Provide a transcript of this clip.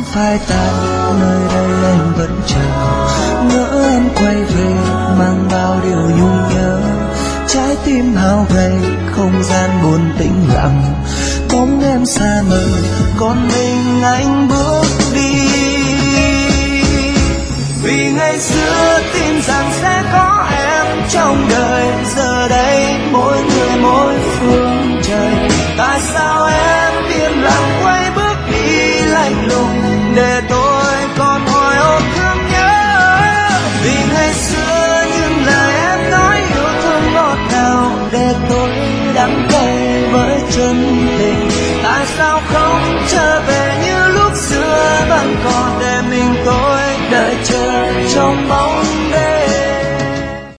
phai tàn, nơi đây anh vẫn chờ, ngỡ em quay về mang bao điều nhung nhớ. Trái tim hao gầy, không gian buồn tĩnh lặng, bóng em xa mờ, còn mình anh bước đi. Vì ngày xưa tin rằng sẽ có em trong đời, giờ đây mỗi người mỗi phương trời. Tại sao em im lặng quay bước đi lạnh lùng, để tôi còn hồi hộp thương nhớ. Vì ngày xưa những lời em nói yêu thương ngọt ngào, để tôi đắm cay với chân tình. Tại sao không